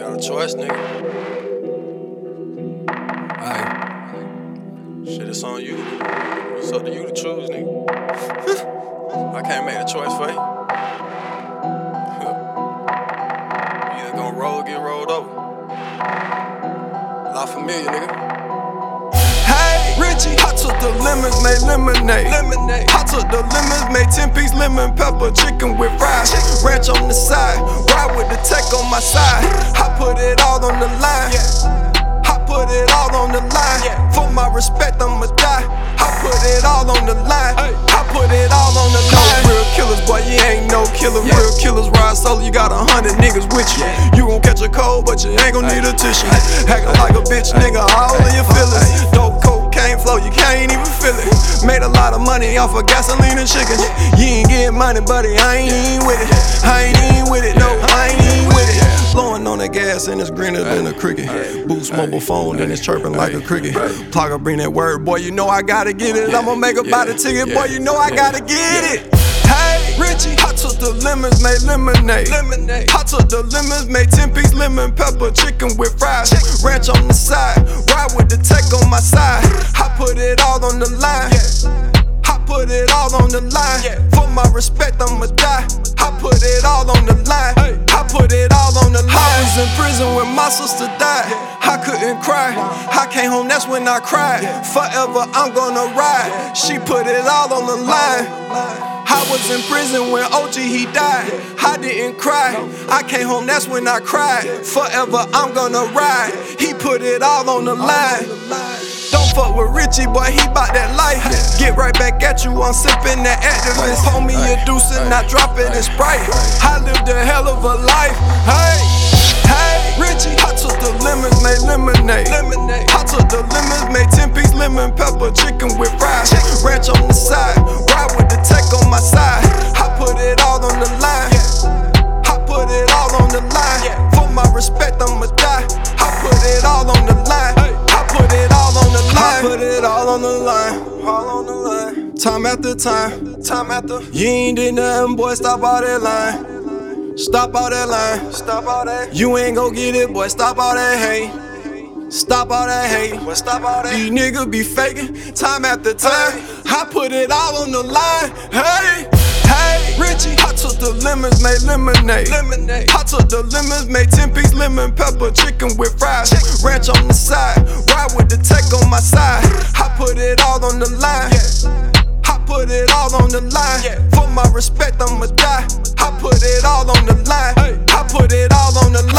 got a choice, nigga. Shit, it's on you. It's up to you to choose, nigga. I can't make the choice for you. You either gonna roll or get rolled over. Not familiar, nigga. Hey, Richie, I took the lemons, made lemonade. I took the lemons, made 10-piece lemon pepper chicken with fries. Ranch on the side, ride with the tech on my side. I put it all on the line. I put it all on the line. For my respect, I'ma die. I put it all on the line. I put it all on the line. No real killers, boy, you ain't no killer. Real killers ride solo, you got 100 niggas with you. You gon' catch a cold, but you ain't gon' need a tissue. Acting like a bitch, nigga, all of your feelings. Dope cocaine flow, you can't even feel it. Made a lot of money off of gasoline and chicken. You ain't getting money, buddy, I ain't even with it. I ain't even with it, no, I ain't even with it. Blowing on that gas and it's greener than a cricket. Boost mobile phone, then it's chirping like a cricket. Plugger bring that word, boy, you know I gotta get it. I'ma make a buy the ticket, boy, you know I gotta get it. Hey, Richie, I took the lemons, made lemonade. I took the lemons, made 10-piece lemon pepper chicken with fries. Ranch on the side, ride with the tech on my side. I put it all on the line. I put it all on the line. For my respect, I'ma die. I put it all on the line. I put it all on the line. I was in prison when my sister died. I couldn't cry. I came home, that's when I cried. Forever, I'm gonna ride. She put it all on the line. I was in prison when OG he died. I didn't cry. I came home, that's when I cried. Forever, I'm gonna ride. He put it all on the line. Don't fuck with Richie, boy, he bout that life. Get right back at you, I'm sipping that Activist. Pour me a deuce and I drop it in Sprite. I lived a hell of a life. Hey, Richie, I took the lemons, made lemonade. I took the lemons, made 10-piece lemon pepper chicken with fries. Ranch on the side, ride with the tech on my side. I put it all on the line. I put it all on the line. For my respect, I'ma die. I put it all on the line. I put it all on the line. I put it all on the line. All on the line. Time after time. Time after. You ain't did nothing, boy. Stop all that line. Stop all that line. Stop all that. You ain't gon' get it, boy. Stop all that hate. Stop all that hate. Boy, stop all that. These niggas be faking time after time. I put it all on the line. Hey, Richie, I took the lemons, made lemonade. I took the lemons, made 10-piece lemon pepper chicken with fries. Ranch on the side, ride with the tech on my side. I put it all on the line. I put it all on the line. For my respect, I'ma die. I put it all on the line. I put it all on the line.